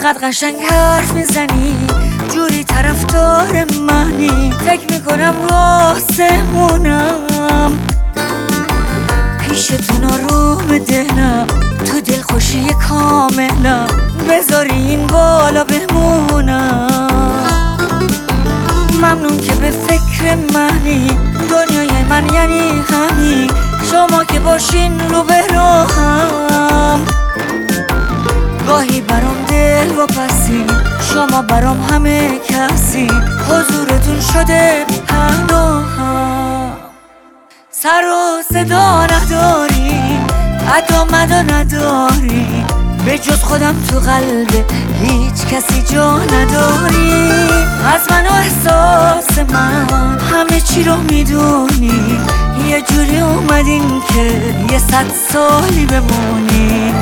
اونقدر قشنگ حرف میزنی، جوری طرفدار منی، فکر میکنم واسمونم پیشتون آروم دلم، تو دل خوشی کاملم، بذاری این بالا بمونم. ممنون که به فکر منی، دنیای من یعنی همین، شما که باشین رو به راهم. گاهی برام دل و پسی، شما برام همه کسی، حضورتون شده پناهم. سر و صدا نداری، ادا مدا نداری، به جز خودم تو قلب هیچ کسی جا نداری. از من و احساس من همه چی رو میدونی، یه جوری اومدین که 100 سالی بمونی.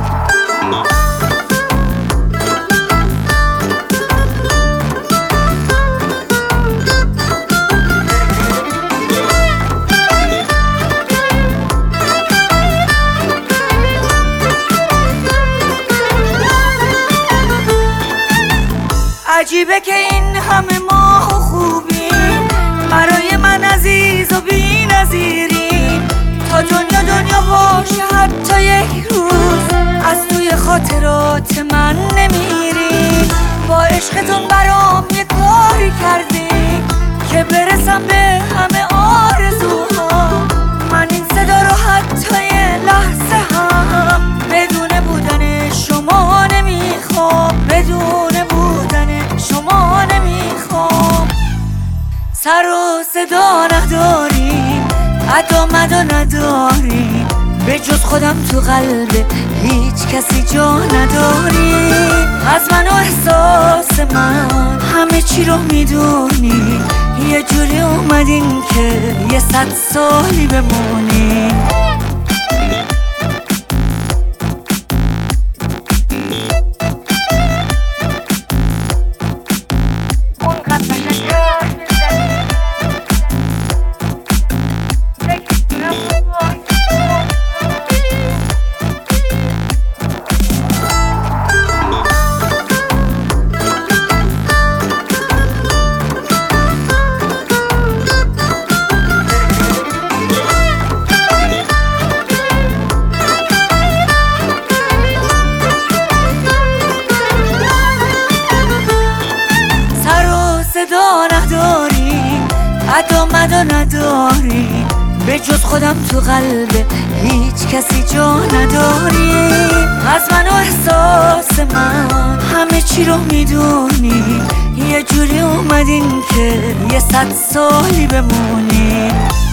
عجیبه که این همه ما خوبیم، برای من عزیز و بی نظیرین، تا دنیا باشه حتی یک روز، از توی خاطرات من نمیرین. با عشقتون برام یه کاری کردین که برسم به همه آرزوها. من این صدا رو حتی یه لحظه هم بدون بودن شما نمیخوام، بدون بودن شما نمیخوام. سر و صدا نداریم، ادا مدا نداریم، به جز خودم تو قلب هیچ کسی جا نداریم. از من و احساس من همه چی رو میدونی، یه جوری اومدین که 100 سالی بمونی. نداریم، ادا مدا نداریم، به جز خودم تو قلب هیچ کسی جا نداریم. از من و احساس من همه چی رو میدونی، یه جوری اومدین که 100 سالی بمونی.